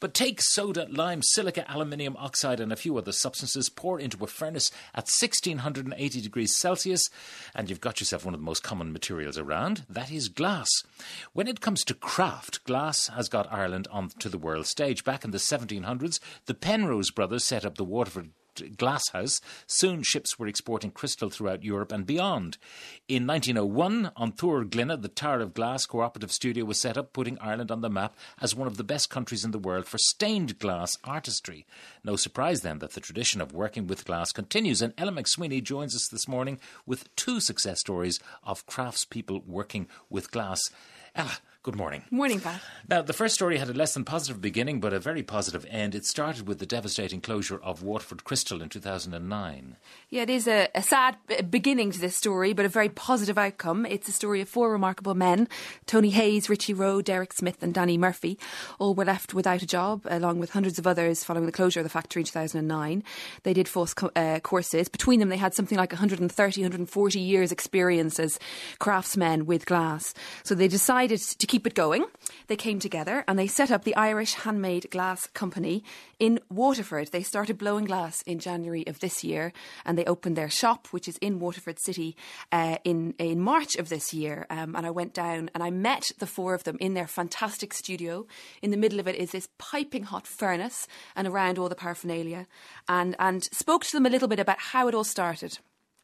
But take soda, lime, silica, aluminium oxide and a few other substances, pour into a furnace at 1680 degrees Celsius, and you've got yourself one of the most common materials around. That is glass. When it comes to craft, glass has got Ireland onto the world stage. Back in the 1700s, the Penrose brothers set up the Waterford Glasshouse. Soon ships were exporting crystal throughout Europe and beyond. In 1901, on Thur Glynna, the Tower of Glass cooperative studio was set up, putting Ireland on the map as one of the best countries in the world for stained glass artistry. No surprise then that the tradition of working with glass continues, and Ella McSweeney joins us this morning with two success stories of craftspeople working with glass. Ella, good morning. Morning, Pat. Now, the first story had a less than positive beginning, but a very positive end. It started with the devastating closure of Waterford Crystal in 2009. Yeah, it is a sad beginning to this story, but a very positive outcome. It's a story of four remarkable men, Tony Hayes, Richie Rowe, Derek Smith and Danny Murphy. All were left without a job, along with hundreds of others following the closure of the factory in 2009. They did false courses. Between them, they had something like 140 years experience as craftsmen with glass. So they decided to keep it going. They came together and they set up the Irish Handmade Glass Company in Waterford. They started blowing glass in January of this year, and they opened their shop, which is in Waterford City, in March of this year. And I went down and I met the four of them in their fantastic studio. In the middle of it is this piping hot furnace, and around all the paraphernalia, and spoke to them a little bit about how it all started.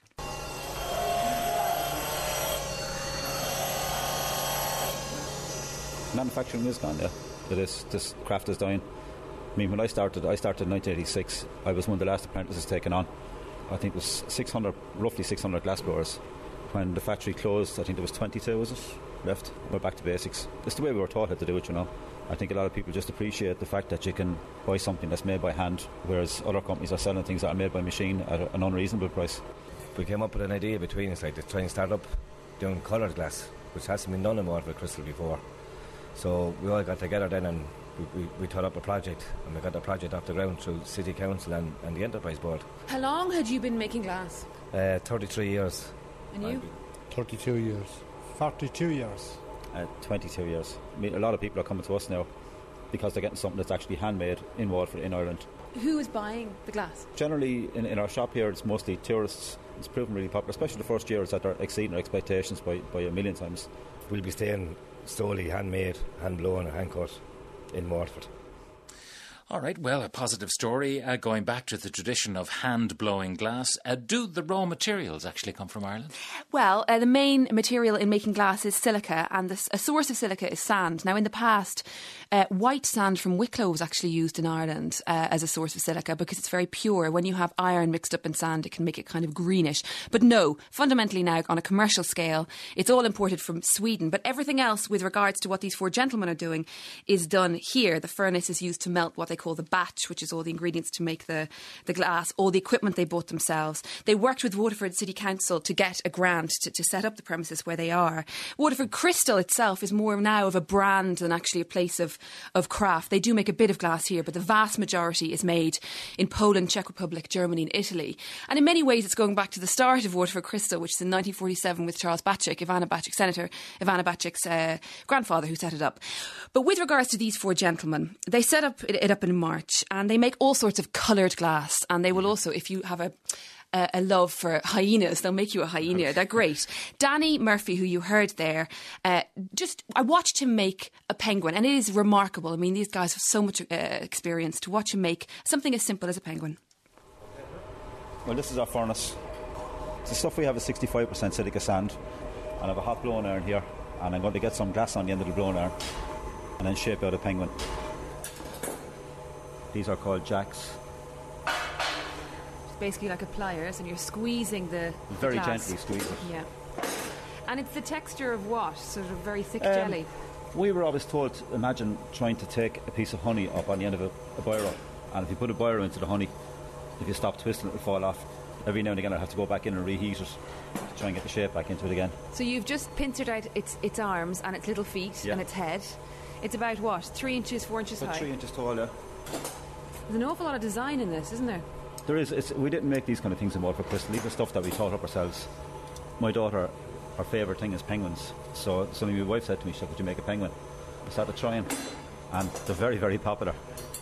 Manufacturing is gone, yeah. This craft is dying. I mean, when I started in 1986. I was one of the last apprentices taken on. I think it was roughly 600 glassblowers. When the factory closed, I think there was 22, was it, left? We're back to basics. It's the way we were taught how to do it, you know. I think a lot of people just appreciate the fact that you can buy something that's made by hand, whereas other companies are selling things that are made by machine at an unreasonable price. We came up with an idea between us, like to try and start up doing coloured glass, which hasn't been done in Waterford Crystal before. So we all got together then and we thought up a project, and we got the project off the ground through City Council and the Enterprise Board. How long had you been making glass? 33 years. And you? 32 years. 42 years. 22 years. I mean, a lot of people are coming to us now because they're getting something that's actually handmade in Waterford, in Ireland. Who is buying the glass? Generally, in our shop here, it's mostly tourists. It's proven really popular, especially the first years that they're exceeding our expectations by a million times. We'll be staying solely handmade, hand-blown and hand-cut in Waterford. All right, well, a positive story. Going back to the tradition of hand-blowing glass, do the raw materials actually come from Ireland? Well, the main material in making glass is silica, and a source of silica is sand. Now, in the past, white sand from Wicklow was actually used in Ireland as a source of silica because it's very pure. When you have iron mixed up in sand, it can make it kind of greenish. But no, fundamentally now, on a commercial scale, it's all imported from Sweden. But everything else with regards to what these four gentlemen are doing is done here. The furnace is used to melt what they call the batch, which is all the ingredients to make the glass, all the equipment they bought themselves. They worked with Waterford City Council to get a grant to set up the premises where they are. Waterford Crystal itself is more now of a brand than actually a place of craft. They do make a bit of glass here, but the vast majority is made in Poland, Czech Republic, Germany and Italy. And in many ways it's going back to the start of Waterford Crystal, which is in 1947 with Charles Batchik, Senator Ivana Batchik's grandfather, who set it up. But with regards to these four gentlemen, they set it up in March, and they make all sorts of coloured glass, and they will also, if you have a love for hyenas, they'll make you a hyena. They're great. Danny Murphy, who you heard there, I watched him make a penguin, and it is remarkable. I mean, these guys have so much experience. To watch him make something as simple as a penguin. Well, this is our furnace. It's the stuff we have is 65% silica sand, and I have a hot blowing iron here, and I'm going to get some glass on the end of the blowing iron and then shape out a penguin. These are called jacks. It's basically like a pliers, and you're squeezing the very glass. gently squeeze it. Yeah. And it's the texture of what? Sort of very thick jelly? We were always told to imagine trying to take a piece of honey up on the end of a biro, and if you put a biro into the honey, if you stop twisting it will fall off. Every now and again I'll have to go back in and reheat it to try and get the shape back into it again. So you've just pincered out its arms and its little feet and its head. It's about what? 3 inches, 4 inches about high? 3 inches tall, yeah. There's an awful lot of design in this, isn't there? There is. We didn't make these kind of things in Waterford Crystal. These are stuff that we thought up ourselves. My daughter, her favourite thing is penguins. So suddenly my wife said to me, "Would you make a penguin?" I started trying, and they're very, very popular.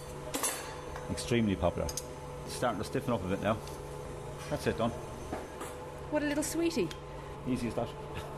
Extremely popular. It's starting to stiffen up a bit now. That's it, done. What a little sweetie. Easy as that.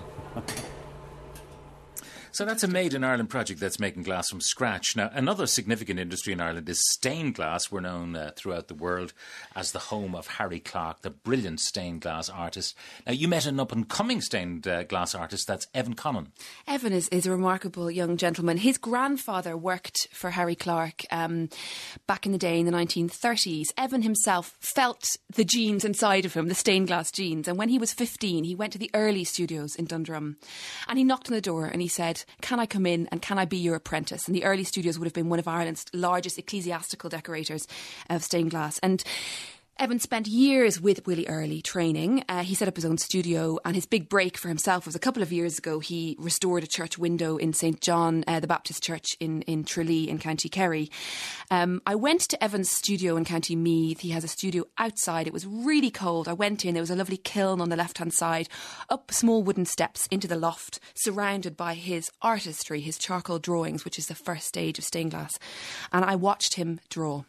So that's a Made in Ireland project that's making glass from scratch. Now, another significant industry in Ireland is stained glass. We're known throughout the world as the home of Harry Clarke, the brilliant stained glass artist. Now, you met an up-and-coming stained glass artist. That's Evan Connon. Evan is a remarkable young gentleman. His grandfather worked for Harry Clarke back in the day in the 1930s. Evan himself felt the genes inside of him, the stained glass genes. And when he was 15, he went to the Early Studios in Dundrum. And he knocked on the door and he said, "Can I come in and can I be your apprentice?" And the Early Studios would have been one of Ireland's largest ecclesiastical decorators of stained glass. And Evan spent years with Willie Early training. He set up his own studio, and his big break for himself was a couple of years ago. He restored a church window in St John, the Baptist Church in Tralee in County Kerry. I went to Evan's studio in County Meath. He has a studio outside. It was really cold. I went in. There was a lovely kiln on the left-hand side, up small wooden steps into the loft, surrounded by his artistry, his charcoal drawings, which is the first stage of stained glass. And I watched him draw.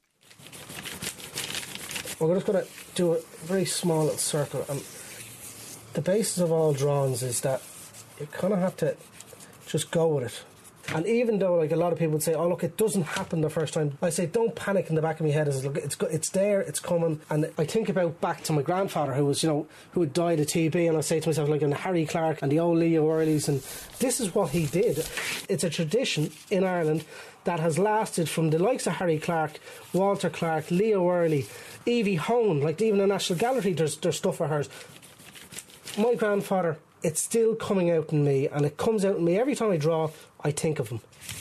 We're just going to do a very small little circle, and the basis of all drawings is that you kind of have to just go with it. And even though, like, a lot of people would say, "Oh, look, it doesn't happen the first time," I say, don't panic. In the back of my head is, look, it's there, it's coming. And I think about back to my grandfather, who had died of TB, and I say to myself, like, and Harry Clarke and the old Leo Earlys, and this is what he did. It's a tradition in Ireland that has lasted from the likes of Harry Clarke, Walter Clarke, Leo Early, Evie Hone, like even the National Gallery, there's stuff of hers. My grandfather, it's still coming out in me, and it comes out in me every time I draw. I think of him.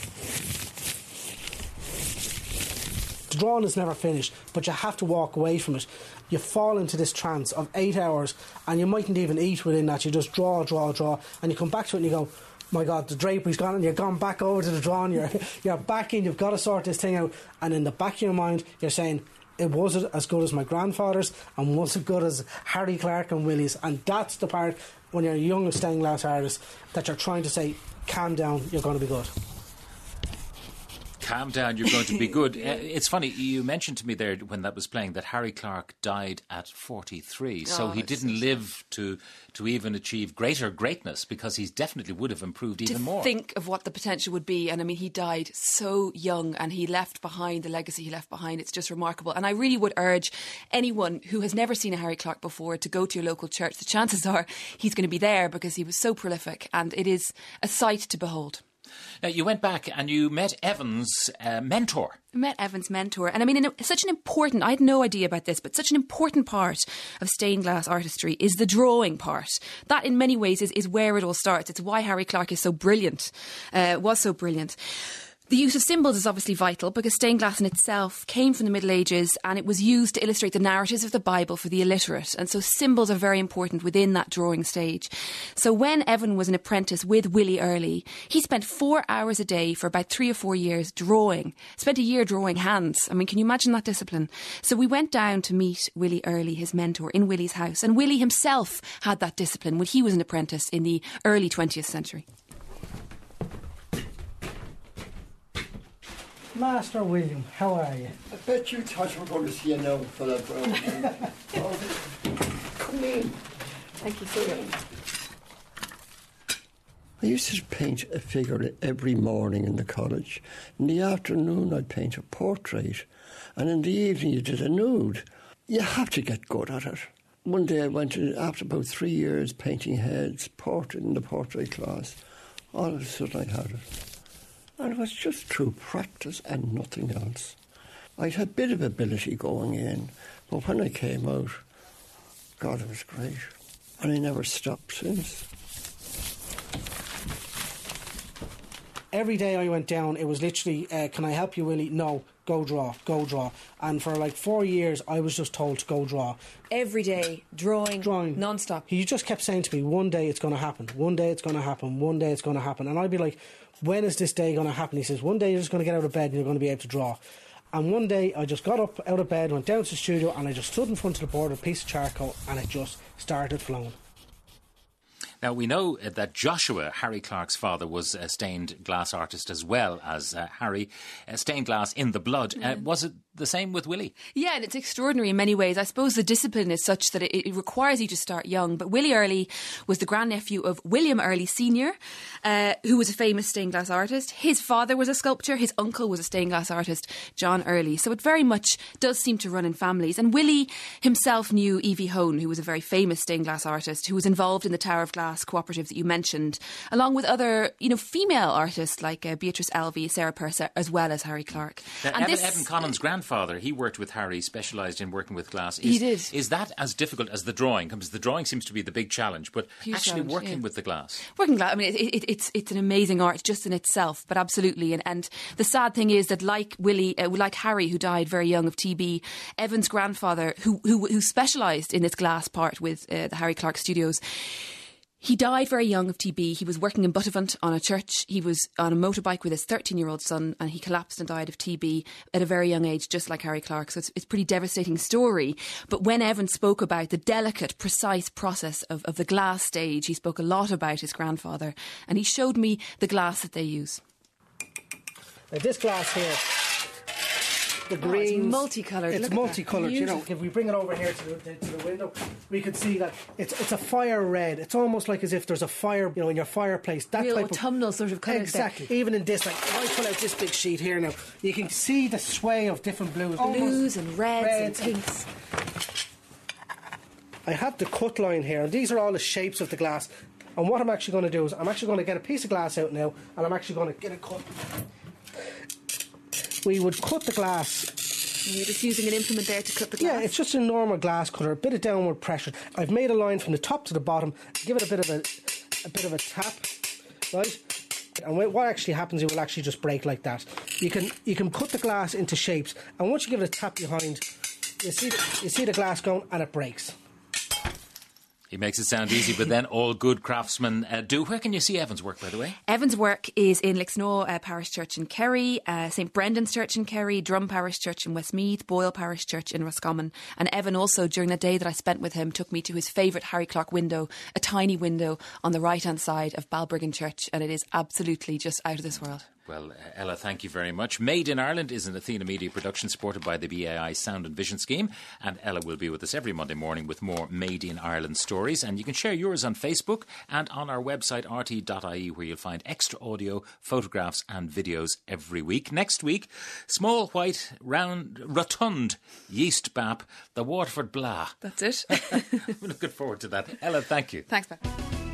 The drawing is never finished, but you have to walk away from it. You fall into this trance of 8 hours, and you mightn't even eat within that. You just draw, and you come back to it and you go, "My God, the drapery's gone," and you've gone back over to the drawing. You're back in. You've got to sort this thing out, and in the back of your mind, you're saying, "It wasn't as good as my grandfather's, and wasn't good as Harry Clarke and Willie's." And that's the part when you're a young stained glass artist that you're trying to say, "Calm down, you're going to be good." Calm down, you're going to be good. It's funny, you mentioned to me there when that was playing that Harry Clarke died at 43, so he didn't live to even achieve greater greatness, because he definitely would have improved even more. Think of what the potential would be. And I mean, he died so young, and he left behind the legacy he left behind. It's just remarkable. And I really would urge anyone who has never seen a Harry Clarke before to go to your local church. The chances are he's going to be there, because he was so prolific, and it is a sight to behold. Now, you went back and you met Evan's mentor. I met Evan's mentor. And I mean, such an important, I had no idea about this, but such an important part of stained glass artistry is the drawing part. That in many ways is where it all starts. It's why Harry Clarke is so brilliant, was so brilliant. The use of symbols is obviously vital, because stained glass in itself came from the Middle Ages, and it was used to illustrate the narratives of the Bible for the illiterate. And so symbols are very important within that drawing stage. So when Evan was an apprentice with Willie Early, he spent 4 hours a day for about 3 or 4 years drawing. Spent a year drawing hands. I mean, can you imagine that discipline? So we went down to meet Willie Early, his mentor, in Willie's house. And Willie himself had that discipline when he was an apprentice in the early 20th century. Master William, how are you? I bet you thought you were going to see you now, fella. Come in. Thank you so much. I used to paint a figure every morning in the college. In the afternoon, I'd paint a portrait. And in the evening, you did a nude. You have to get good at it. One day I went to, after about 3 years painting heads, portrait in the portrait class, all of a sudden I had it. And it was just through practice and nothing else. I'd had a bit of ability going in, but when I came out, God, it was great. And I never stopped since. Every day I went down, it was literally, "Can I help you, Willie?" "No, go draw, go draw." And for like 4 years, I was just told to go draw. Every day, drawing. Non-stop. He just kept saying to me, "One day it's going to happen, one day it's going to happen, one day it's going to happen." And I'd be like, "When is this day going to happen?" He says, "One day you're just going to get out of bed and you're going to be able to draw." And one day I just got up out of bed, went down to the studio, and I just stood in front of the board with a piece of charcoal, and it just started flowing. Now, we know that Joshua, Harry Clarke's father, was a stained glass artist as well as Harry. Stained glass in the blood. Was it the same with Willie. Yeah, and it's extraordinary in many ways. I suppose the discipline is such that it requires you to start young. But Willie Early was the grandnephew of William Early Sr., who was a famous stained glass artist. His father was a sculptor. His uncle was a stained glass artist, John Early. So it very much does seem to run in families. And Willie himself knew Evie Hone, who was a very famous stained glass artist, who was involved in the Tower of Glass cooperative that you mentioned, along with other, female artists like Beatrice Elvey, Sarah Purser, as well as Harry Clarke. And Evan Conlon's grandfather, he worked with Harry, specialised in working with glass. He did. Is that as difficult as the drawing? Because the drawing seems to be the big challenge, but Huge actually challenge, working yeah. with the glass. Working glass, I mean, it's an amazing art just in itself, but absolutely. And the sad thing is that like Harry, who died very young of TB, Evan's grandfather, who specialised in this glass part with the Harry Clarke Studios, he died very young of TB. He was working in Buttevant on a church. He was on a motorbike with his 13-year-old son, and he collapsed and died of TB at a very young age, just like Harry Clarke. So it's a pretty devastating story. But when Evan spoke about the delicate, precise process of the glass stage, he spoke a lot about his grandfather, and he showed me the glass that they use. Now this glass here, the greens, it's multicoloured. It's multicoloured. If we bring it over here to the window, we can see that it's a fire red. It's almost like as if there's a fire, in your fireplace. That real type autumnal sort of colour. Exactly. Even in this, if I pull out this big sheet here now, you can see the sway of different blues. Blues and reds and pinks. I have the cut line here, and these are all the shapes of the glass. And what I'm actually going to do is I'm actually going to get a piece of glass out now, and I'm actually going to get it cut. We would cut the glass. You're just using an implement there to cut the glass? Yeah, it's just a normal glass cutter, a bit of downward pressure. I've made a line from the top to the bottom, give it a bit of a tap, right? And what actually happens, it will actually just break like that. You can cut the glass into shapes, and once you give it a tap behind, you see the glass going, and it breaks. He makes it sound easy, but then all good craftsmen do. Where can you see Evan's work, by the way? Evan's work is in Lixnaw Parish Church in Kerry, St Brendan's Church in Kerry, Drum Parish Church in Westmeath, Boyle Parish Church in Roscommon. And Evan also, during the day that I spent with him, took me to his favourite Harry Clarke window, a tiny window on the right-hand side of Balbriggan Church, and it is absolutely just out of this world. Well, Ella, thank you very much. Made in Ireland is an Athena Media production supported by the BAI Sound and Vision Scheme, and Ella will be with us every Monday morning with more Made in Ireland stories, and you can share yours on Facebook and on our website rt.ie, where you'll find extra audio, photographs and videos every week. Next week, small, white, round, rotund yeast bap, the Waterford Blah. That's it. We're looking forward to that. Ella, thank you. Thanks, Pat.